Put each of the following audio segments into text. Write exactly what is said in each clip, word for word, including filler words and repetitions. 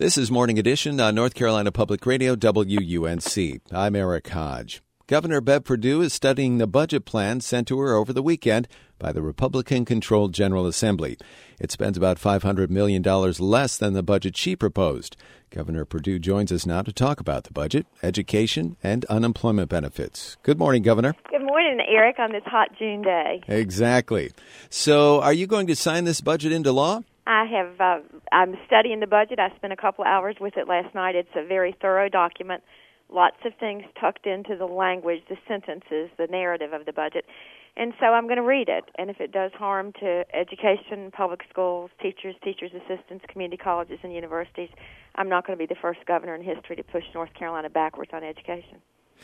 This is Morning Edition on North Carolina Public Radio, W U N C. I'm Eric Hodge. Governor Bev Perdue is studying the budget plan sent to her over the weekend by the Republican-controlled General Assembly. It spends about five hundred million dollars less than the budget she proposed. Governor Perdue joins us now to talk about the budget, education, and unemployment benefits. Good morning, Governor. Good morning, Eric, on this hot June day. Exactly. So are you going to sign this budget into law? I have, uh, I'm studying the budget. I spent a couple hours with it last night. It's a very thorough document. Lots of things tucked into the language, the sentences, the narrative of the budget. And so I'm going to read it. And if it does harm to education, public schools, teachers, teachers' assistants, community colleges, and universities, I'm not going to be the first governor in history to push North Carolina backwards on education.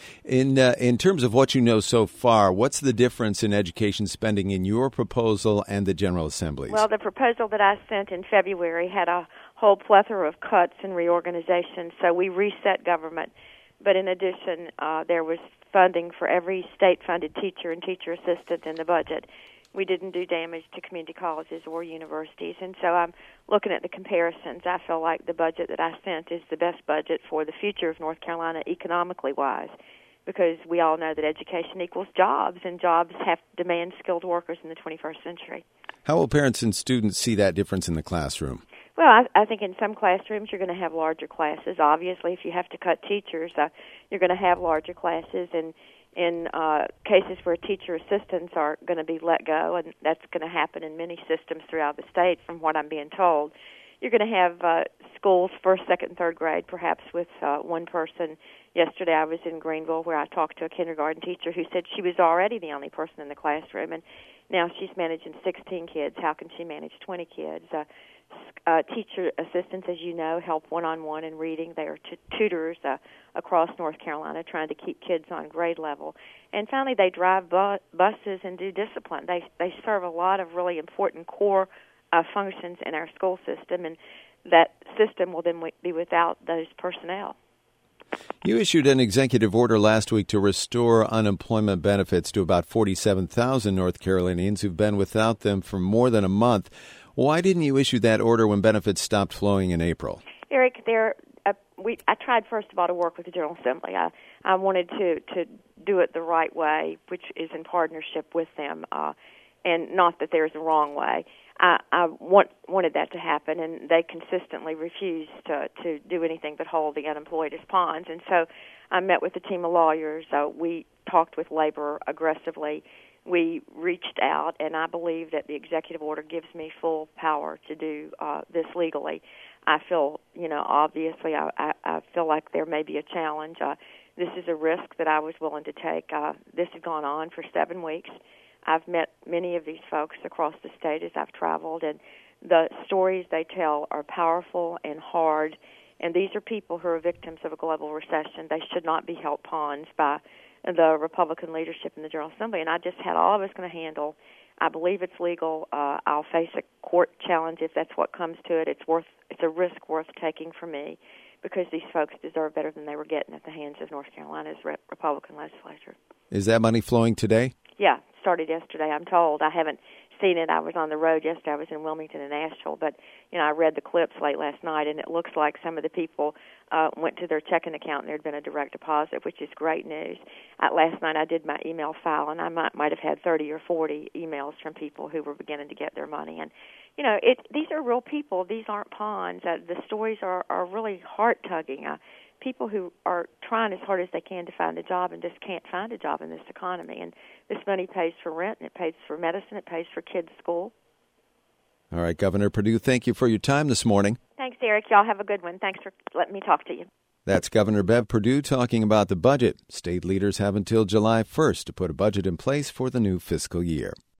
In uh, in terms of what you know so far, what's the difference in education spending in your proposal and the General Assembly's? Well, the proposal that I sent in February had a whole plethora of cuts and reorganization, so we reset government. But in addition, uh, there was funding for every state-funded teacher and teacher assistant in the budget. We didn't do damage to community colleges or universities, and so I'm looking at the comparisons. I feel like the budget that I sent is the best budget for the future of North Carolina economically wise, because we all know that education equals jobs, and jobs have to demand skilled workers in the twenty-first century. How will parents and students see that difference in the classroom? Well, I, I think in some classrooms you're going to have larger classes. Obviously, if you have to cut teachers, uh, you're going to have larger classes, and in uh, cases where teacher assistants are going to be let go, and that's going to happen in many systems throughout the state from what I'm being told, you're going to have uh, schools first, second, and third grade, perhaps with uh, one person. Yesterday I was in Greenville where I talked to a kindergarten teacher who said she was already the only person in the classroom, and now she's managing sixteen kids. How can she manage twenty kids? Uh, uh, teacher assistants, as you know, help one-on-one in reading. They are t- tutors uh, across North Carolina trying to keep kids on grade level. And finally, they drive bu- buses and do discipline. They they serve a lot of really important core uh, functions in our school system, and that system will then w- be without those personnel. You issued an executive order last week to restore unemployment benefits to about forty-seven thousand North Carolinians who've been without them for more than a month. Why didn't you issue that order when benefits stopped flowing in April? Eric, there, uh, we, I tried, first of all, to work with the General Assembly. I, I wanted to, to do it the right way, which is in partnership with them, uh, and not that there's a wrong way. I, I want, wanted that to happen, and they consistently refused to, to do anything but hold the unemployed as pawns. And so I met with a team of lawyers. Uh, we talked with labor aggressively. We reached out, and I believe that the executive order gives me full power to do uh, this legally. I feel, you know, obviously I, I, I feel like there may be a challenge. Uh, this is a risk that I was willing to take. Uh, this has gone on for seven weeks. I've met many of these folks across the state as I've traveled, and the stories they tell are powerful and hard, and these are people who are victims of a global recession. They should not be held pawns by the Republican leadership in the General Assembly, and I just had all I was going to handle. I believe it's legal. Uh, I'll face a court challenge if that's what comes to it. It's worth. It's a risk worth taking for me, because these folks deserve better than they were getting at the hands of North Carolina's re- Republican legislature. Is that money flowing today? Yeah, started yesterday, I'm told. I haven't seen it. I was on the road yesterday. I was in Wilmington and Asheville, but you know, I read the clips late last night, and it looks like some of the people uh, went to their checking account and there had been a direct deposit, which is great news. Uh, last night I did my email file, and I might might have had thirty or forty emails from people who were beginning to get their money. And you know, it these are real people. These aren't pawns. Uh, the stories are are really heart tugging. Uh, people who are trying as hard as they can to find a job and just can't find a job in this economy. And this money pays for rent, and it pays for medicine, it pays for kids' school. All right, Governor Perdue, thank you for your time this morning. Thanks, Eric. Y'all have a good one. Thanks for letting me talk to you. That's Governor Bev Perdue talking about the budget. State leaders have until July first to put a budget in place for the new fiscal year.